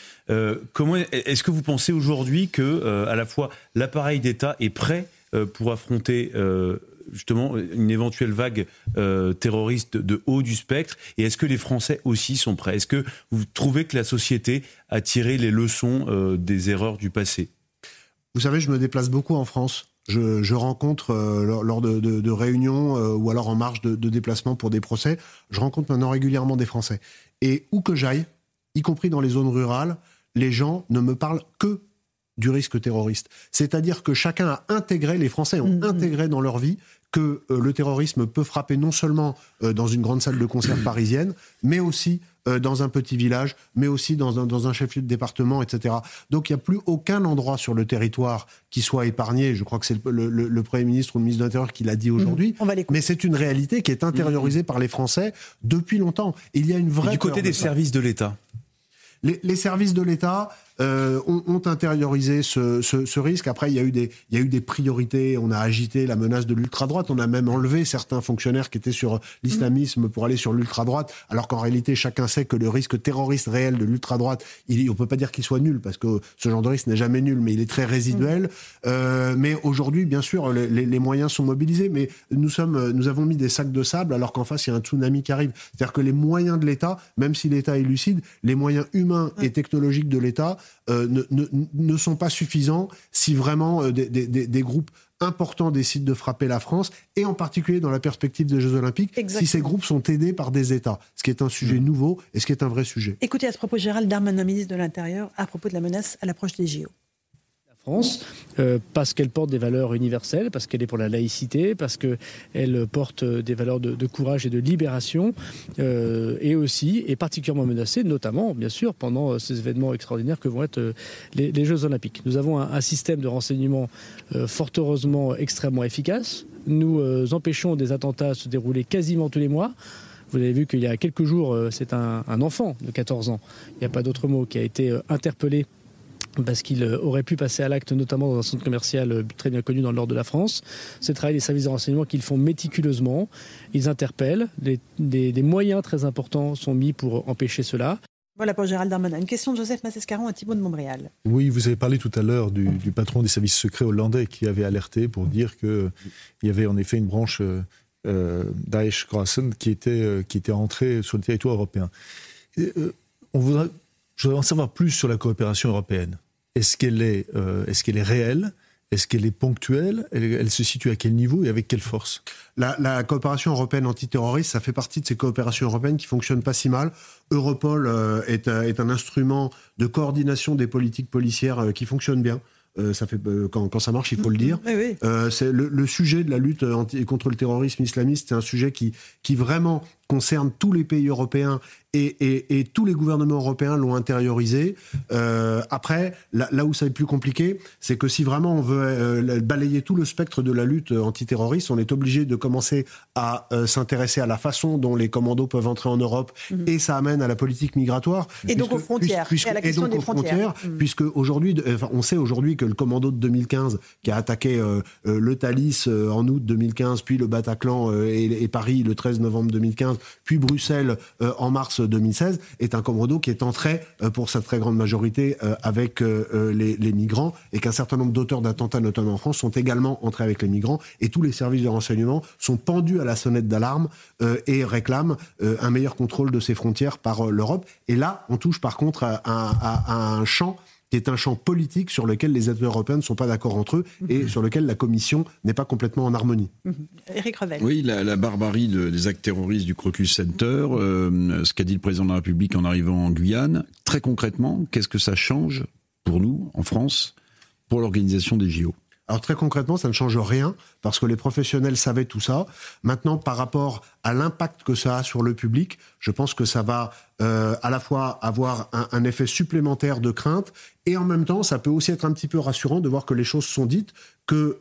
Est-ce que vous pensez aujourd'hui que, à la fois, l'appareil d'État est prêt pour affronter justement une éventuelle vague terroriste de haut du spectre, et est-ce que les Français aussi sont prêts? Est-ce que vous trouvez que la société a tiré les leçons des erreurs du passé? Vous savez, je me déplace beaucoup en France. Je rencontre lors de réunions ou alors en marge de déplacement pour des procès, je rencontre maintenant régulièrement des Français. Et où que j'aille, y compris dans les zones rurales, les gens ne me parlent que du risque terroriste. C'est-à-dire que chacun a intégré, les Français ont intégré dans leur vie que le terrorisme peut frapper non seulement dans une grande salle de concert parisienne, mais aussi dans un petit village, mais aussi dans un chef-lieu de département, etc. Donc il n'y a plus aucun endroit sur le territoire qui soit épargné. Je crois que c'est le Premier ministre ou le ministre de l'Intérieur qui l'a dit aujourd'hui. Mais c'est une réalité qui est intériorisée par les Français depuis longtemps. Il y a une vraie... Et du côté des services de l'État, les services de l'État ont intériorisé ce risque. Après, il y a eu des priorités. On a agité la menace de l'ultra-droite. On a même enlevé certains fonctionnaires qui étaient sur l'islamisme pour aller sur l'ultra-droite, alors qu'en réalité, chacun sait que le risque terroriste réel de l'ultra-droite, on ne peut pas dire qu'il soit nul, parce que ce genre de risque n'est jamais nul, mais il est très résiduel. Mais aujourd'hui, bien sûr, les moyens sont mobilisés, mais nous avons mis des sacs de sable, alors qu'en face, il y a un tsunami qui arrive. C'est-à-dire que les moyens de l'État, même si l'État est lucide, les moyens humains et technologiques de l'État ne sont pas suffisants si vraiment des groupes importants décident de frapper la France, et en particulier dans la perspective des Jeux Olympiques, si ces groupes sont aidés par des États, ce qui est un sujet nouveau et ce qui est un vrai sujet. Écoutez à ce propos Gérald Darmanin, ministre de l'Intérieur, à propos de la menace à l'approche des JO. France, parce qu'elle porte des valeurs universelles, parce qu'elle est pour la laïcité, parce qu'elle porte des valeurs de courage et de libération, et aussi est particulièrement menacée, notamment, bien sûr, pendant ces événements extraordinaires que vont être les Jeux Olympiques. Nous avons un système de renseignement fort heureusement extrêmement efficace. Nous empêchons des attentats à se dérouler quasiment tous les mois. Vous avez vu qu'il y a quelques jours, c'est un enfant de 14 ans, il n'y a pas d'autre mot, qui a été interpellé parce qu'il aurait pu passer à l'acte, notamment dans un centre commercial très bien connu dans le nord de la France. C'est le travail des services de renseignement qu'ils font méticuleusement. Ils interpellent. Des moyens très importants sont mis pour empêcher cela. Voilà pour Gérald Darmanin. Une question de Joseph Massescaron à Thibault de Montbrial. Oui, vous avez parlé tout à l'heure du patron des services secrets hollandais qui avait alerté pour dire qu'il y avait en effet une branche Daesh Khorasan qui était entrée sur le territoire européen. Je voudrais en savoir plus sur la coopération européenne. Est-ce qu'elle est réelle? Est-ce qu'elle est ponctuelle? Elle se situe à quel niveau et avec quelle force? La coopération européenne antiterroriste, ça fait partie de ces coopérations européennes qui fonctionnent pas si mal. Europol est un instrument de coordination des politiques policières qui fonctionne bien. Ça fait, quand ça marche, il faut le dire. Oui. C'est le sujet de la lutte contre le terrorisme islamiste, c'est un sujet qui vraiment concerne tous les pays européens et tous les gouvernements européens l'ont intériorisé. Après, là où ça est plus compliqué, c'est que si vraiment on veut balayer tout le spectre de la lutte antiterroriste, on est obligé de commencer à s'intéresser à la façon dont les commandos peuvent entrer en Europe, et ça amène à la politique migratoire. Et donc aux frontières, et à la question des frontières. Puisque aujourd'hui, on sait aujourd'hui que le commando de 2015, qui a attaqué le Thalys en août 2015, puis le Bataclan et Paris le 13 novembre 2015, puis Bruxelles en mars 2016, est un commando qui est entré pour sa très grande majorité avec les migrants, et qu'un certain nombre d'auteurs d'attentats, notamment en France, sont également entrés avec les migrants, et tous les services de renseignement sont pendus à la sonnette d'alarme et réclament un meilleur contrôle de ces frontières par l'Europe. Et là, on touche par contre à un champ qui est un champ politique sur lequel les États européens ne sont pas d'accord entre eux et sur lequel la Commission n'est pas complètement en harmonie. Éric Revel. Oui, la barbarie des actes terroristes du Crocus Center, ce qu'a dit le président de la République en arrivant en Guyane, très concrètement, qu'est-ce que ça change pour nous, en France, pour l'organisation des JO ? Alors très concrètement, ça ne change rien, parce que les professionnels savaient tout ça. Maintenant, par rapport à l'impact que ça a sur le public, je pense que ça va à la fois avoir un effet supplémentaire de crainte, et en même temps, ça peut aussi être un petit peu rassurant de voir que les choses sont dites, que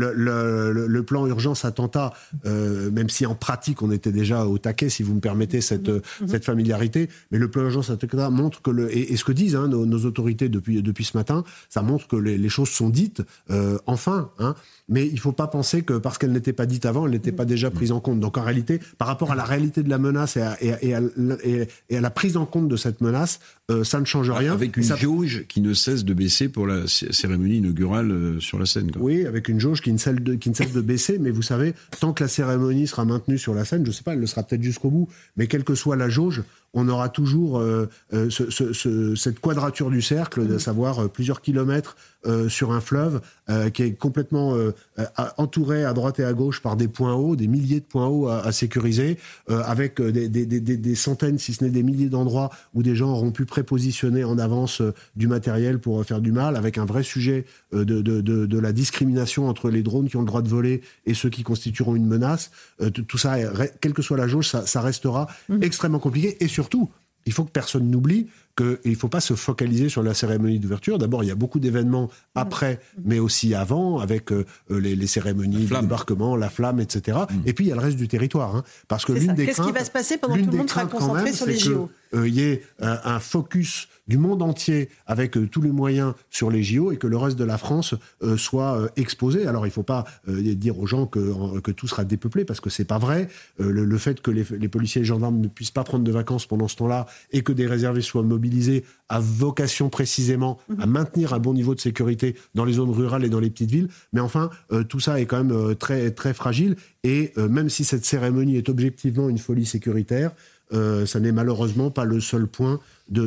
le plan urgence attentat, même si en pratique on était déjà au taquet, si vous me permettez cette familiarité, mais le plan urgence attentat montre que et ce que disent nos autorités depuis ce matin, ça montre que les choses sont dites, enfin, mais il ne faut pas penser que parce qu'elles n'étaient pas dites avant, elles n'étaient pas déjà prises en compte. Donc en réalité, par rapport à la réalité de la menace et à la prise en compte de cette menace, ça ne change rien. Avec une jauge qui ne cesse de baisser pour la cérémonie inaugurale sur la scène. Quoi. Oui, avec une jauge qui ne cesse de baisser, mais vous savez, tant que la cérémonie sera maintenue sur la scène, je ne sais pas, elle le sera peut-être jusqu'au bout, mais quelle que soit la jauge, on aura toujours cette quadrature du cercle, de savoir plusieurs kilomètres sur un fleuve qui est complètement entouré à droite et à gauche par des points hauts, des milliers de points hauts à sécuriser, avec des centaines, si ce n'est des milliers d'endroits où des gens auront pu prépositionner en avance du matériel pour faire du mal, avec un vrai sujet de la discrimination entre les drones qui ont le droit de voler et ceux qui constitueront une menace. Tout ça, quelle que soit la jauge, ça restera extrêmement compliqué. Et surtout, il faut que personne n'oublie qu'il ne faut pas se focaliser sur la cérémonie d'ouverture. D'abord, il y a beaucoup d'événements après, mais aussi avant, avec les cérémonies de débarquement, la flamme, etc. Et puis, il y a le reste du territoire. Parce que qu'est-ce qui va se passer pendant que tout le monde sera concentré sur les JO ? Il y ait un focus du monde entier avec tous les moyens sur les JO et que le reste de la France soit exposé. Alors, il ne faut pas dire aux gens que tout sera dépeuplé, parce que ce n'est pas vrai. Le fait que les policiers et les gendarmes ne puissent pas prendre de vacances pendant ce temps-là et que des réservistes soient mobilisés à vocation précisément à maintenir un bon niveau de sécurité dans les zones rurales et dans les petites villes. Mais enfin, tout ça est quand même très, très fragile. Et même si cette cérémonie est objectivement une folie sécuritaire, ça n'est malheureusement pas le seul point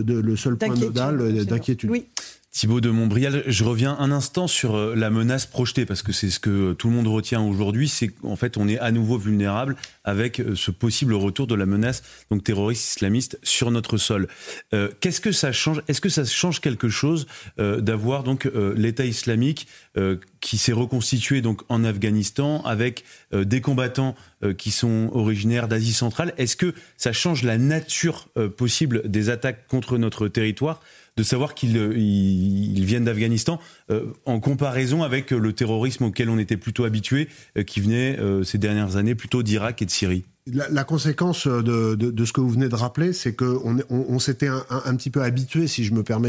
nodal d'inquiétude. Oui. Thibaut de Montbrial, je reviens un instant sur la menace projetée, parce que c'est ce que tout le monde retient aujourd'hui, c'est qu'en fait on est à nouveau vulnérable avec ce possible retour de la menace donc terroriste islamiste sur notre sol. Qu'est-ce que ça change ? Est-ce que ça change quelque chose d'avoir donc l'État islamique qui s'est reconstitué donc en Afghanistan avec des combattants qui sont originaires d'Asie centrale ? Est-ce que ça change la nature possible des attaques contre notre territoire ? De savoir qu'ils viennent d'Afghanistan, en comparaison avec le terrorisme auquel on était plutôt habitué, qui venait ces dernières années plutôt d'Irak et de Syrie. La conséquence de ce que vous venez de rappeler, c'est qu'on s'était un petit peu habitué, si je me permets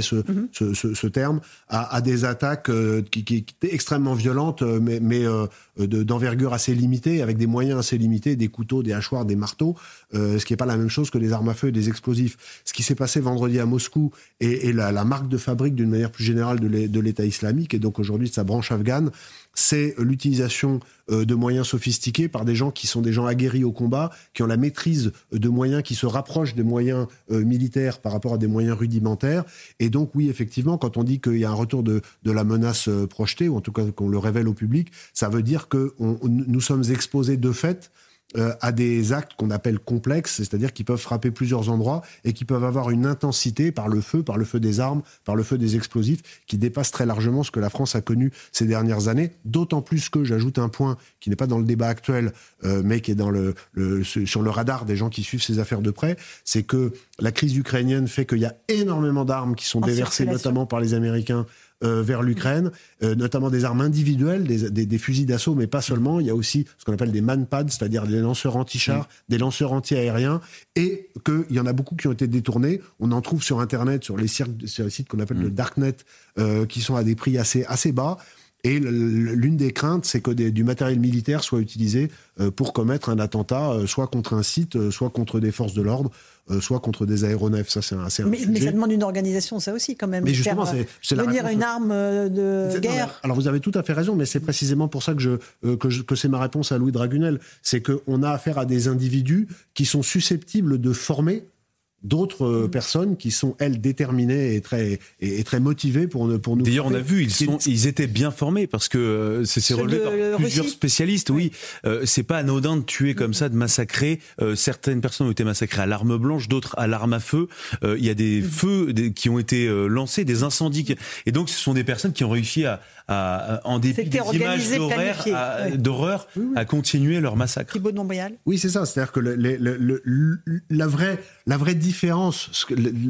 ce terme, à des attaques qui étaient extrêmement violentes, mais d'envergure assez limitée, avec des moyens assez limités, des couteaux, des hachoirs, des marteaux, ce qui n'est pas la même chose que des armes à feu et des explosifs. Ce qui s'est passé vendredi à Moscou est la marque de fabrique d'une manière plus générale de l'État islamique, et donc aujourd'hui de sa branche afghane, c'est l'utilisation de moyens sophistiqués par des gens qui sont des gens aguerris au combat, qui ont la maîtrise de moyens qui se rapprochent des moyens militaires par rapport à des moyens rudimentaires. Et donc oui, effectivement, quand on dit qu'il y a un retour de la menace projetée, ou en tout cas qu'on le révèle au public, ça veut dire que nous sommes exposés de fait à des actes qu'on appelle complexes, c'est-à-dire qui peuvent frapper plusieurs endroits et qui peuvent avoir une intensité par le feu des armes, par le feu des explosifs, qui dépasse très largement ce que la France a connu ces dernières années. D'autant plus que, j'ajoute un point qui n'est pas dans le débat actuel, mais qui est sur le radar des gens qui suivent ces affaires de près, c'est que la crise ukrainienne fait qu'il y a énormément d'armes qui sont déversées, notamment par les Américains, vers l'Ukraine, notamment des armes individuelles, des fusils d'assaut, mais pas seulement. Il y a aussi ce qu'on appelle des manpads, c'est-à-dire des lanceurs anti-chars, des lanceurs anti-aériens, et qu'il y en a beaucoup qui ont été détournés. On en trouve sur Internet, sur les sites qu'on appelle le Darknet, qui sont à des prix assez bas. Et l'une des craintes, c'est que du matériel militaire soit utilisé pour commettre un attentat, soit contre un site, soit contre des forces de l'ordre, soit contre des aéronefs. Ça, c'est un sujet. Mais ça demande une organisation, ça aussi, quand même. Mais justement, c'est la venir réponse. Une arme de guerre. Non, alors, vous avez tout à fait raison, mais c'est précisément pour ça que c'est ma réponse à Louis Dragunel. C'est qu'on a affaire à des individus qui sont susceptibles de former d'autres personnes qui sont, elles, déterminées et très motivées pour nous. D'ailleurs, on a vu, ils étaient bien formés parce que c'est relevé par plusieurs spécialistes. Oui, c'est pas anodin de tuer comme ça, de massacrer. Certaines personnes ont été massacrées à l'arme blanche, d'autres à l'arme à feu. Il y a des feux qui ont été lancés, des incendies. Et donc, ce sont des personnes qui ont réussi en dépit des images d'horreur, à continuer leur massacre. Thibaut de Montbrial. Oui, c'est ça. C'est-à-dire que la vraie différence, ce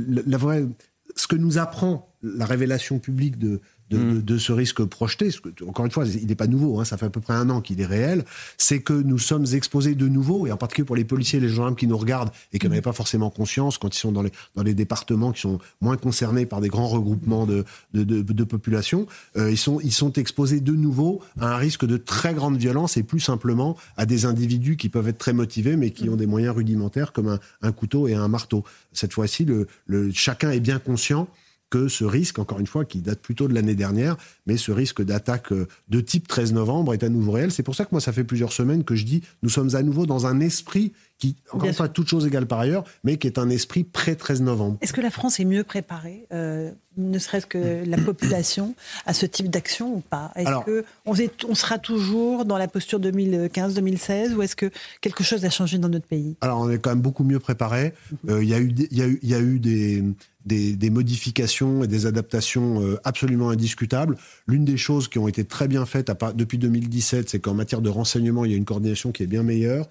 que nous apprend la révélation publique de ce risque projeté, encore une fois, il n'est pas nouveau, ça fait à peu près 1 an qu'il est réel, c'est que nous sommes exposés de nouveau, et en particulier pour les policiers et les gendarmes qui nous regardent et qui n'en avaient pas forcément conscience quand ils sont dans les départements qui sont moins concernés par des grands regroupements de population, ils sont exposés de nouveau à un risque de très grande violence et plus simplement à des individus qui peuvent être très motivés mais qui ont des moyens rudimentaires comme un couteau et un marteau. Cette fois-ci, chacun est bien conscient que ce risque, encore une fois, qui date plutôt de l'année dernière, mais ce risque d'attaque de type 13 novembre est à nouveau réel. C'est pour ça que moi, ça fait plusieurs semaines que je dis, nous sommes à nouveau dans un esprit qui, encore une fois, toute chose égale par ailleurs, mais qui est un esprit pré-13 novembre. Est-ce que la France est mieux préparée, ne serait-ce que la population, à ce type d'action ou pas ? Est-ce qu'on sera toujours dans la posture 2015-2016 ou est-ce que quelque chose a changé dans notre pays ? Alors, on est quand même beaucoup mieux préparés. Il y a eu des modifications et des adaptations absolument indiscutables. L'une des choses qui ont été très bien faites depuis 2017, c'est qu'en matière de renseignement, il y a une coordination qui est bien meilleure.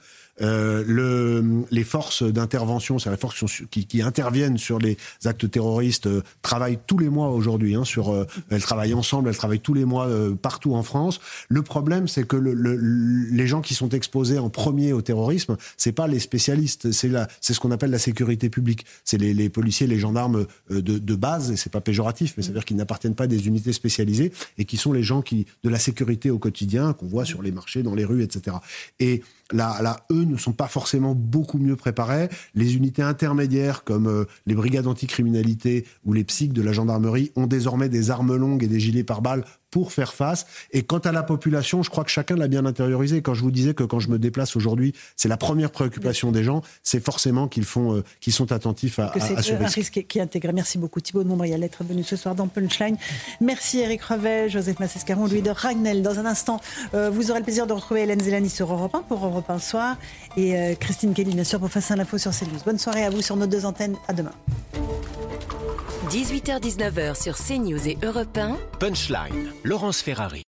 Les forces d'intervention, c'est les forces qui interviennent sur les actes terroristes, travaillent tous les mois aujourd'hui. Elles travaillent ensemble, elles travaillent tous les mois partout en France. Le problème, c'est que les gens qui sont exposés en premier au terrorisme, c'est pas les spécialistes, c'est ce qu'on appelle la sécurité publique. C'est les policiers, les gendarmes de base, et c'est pas péjoratif, mais ça veut dire qu'ils n'appartiennent pas à des unités spécialisées et qui sont les gens de la sécurité au quotidien qu'on voit sur les marchés, dans les rues, etc. Et là, eux ne sont pas forcément beaucoup mieux préparés. Les unités intermédiaires, comme les brigades anticriminalité ou les psychs de la gendarmerie, ont désormais des armes longues et des gilets pare-balles pour faire face. Et quant à la population, je crois que chacun l'a bien intériorisé. Quand je vous disais que quand je me déplace aujourd'hui, c'est la première préoccupation des gens, c'est forcément qu'ils sont attentifs à ce risque. C'est un risque qui est intégré. Merci beaucoup Thibaut de Montbrial d'être venu ce soir dans Punchline. Merci Éric Revel, Joseph Massescaron, Louis de Ragnel. Dans un instant, vous aurez le plaisir de retrouver Hélène Zélani sur Europe 1 pour Europe 1 Soir et Christine Kelly, bien sûr, pour Face à l'info sur CNews. Bonne soirée à vous sur nos 2 antennes. À demain. 18h-19h sur CNews et Europe 1. Punchline, Laurence Ferrari.